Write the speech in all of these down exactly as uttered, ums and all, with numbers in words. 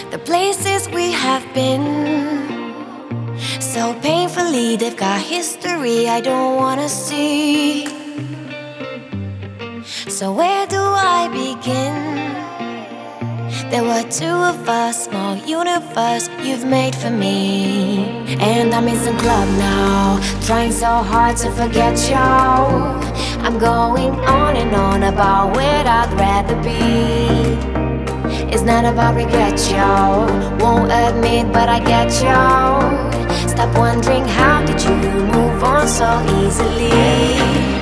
The places we have been, so painfully, they've got history I don't wanna see. So where do I begin? There were two of us, small universe you've made for me. And I'm in some club now, trying so hard to forget you. I'm going on and on about where I'd rather be. It's not about regret, yo. Won't admit, but I get you. Stop wondering, how did you move on so easily?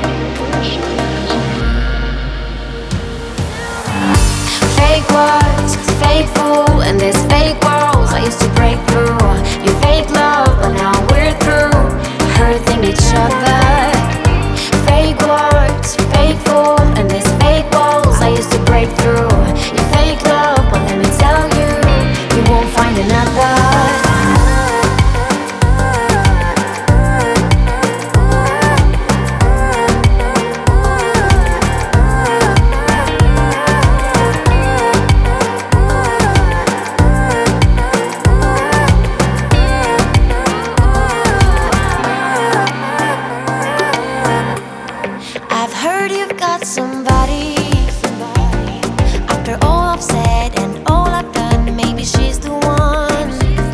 Fake words, fake fool, and there's fake walls I used to break through. You fake love, but now we're through, hurting each other. Fake words, fake fool, and there's fake walls I used to break through. You fake love, but let me tell you, you won't find another. I've heard you've got somebody. After all I've said and all I've done, maybe she's the one.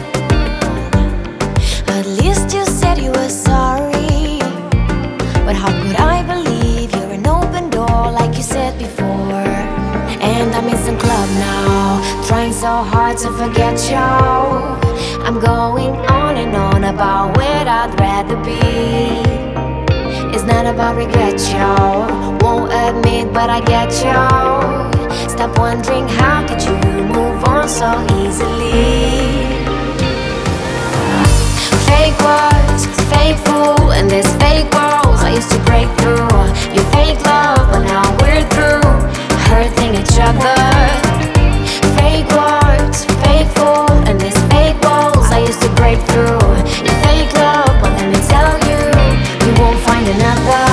At least you said you were sorry. But how could I believe you're an open door like you said before? And I'm in some club now, trying so hard to forget you. I'm going on and on about where I'd rather be. It's not about regret, yo. Won't admit, but I get you. Stop wondering, how did you move on so easily? Fake words, fake fool, and there's fake walls I used to break through. You fake love, but now we're through, hurting each other. Fake words, fake fool, and there's fake walls I used to break through. You fake love, but let me tell you, you won't find another.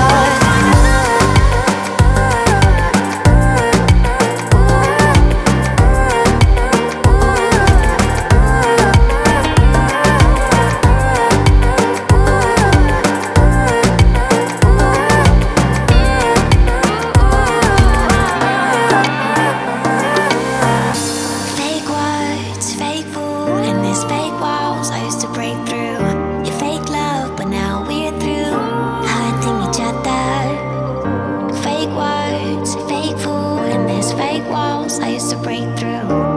Fake words, fake fool, and there's fake walls I used to break through. You fake love, but now we're through, hurting each other. Fake words, fake fool, and there's fake walls I used to break through.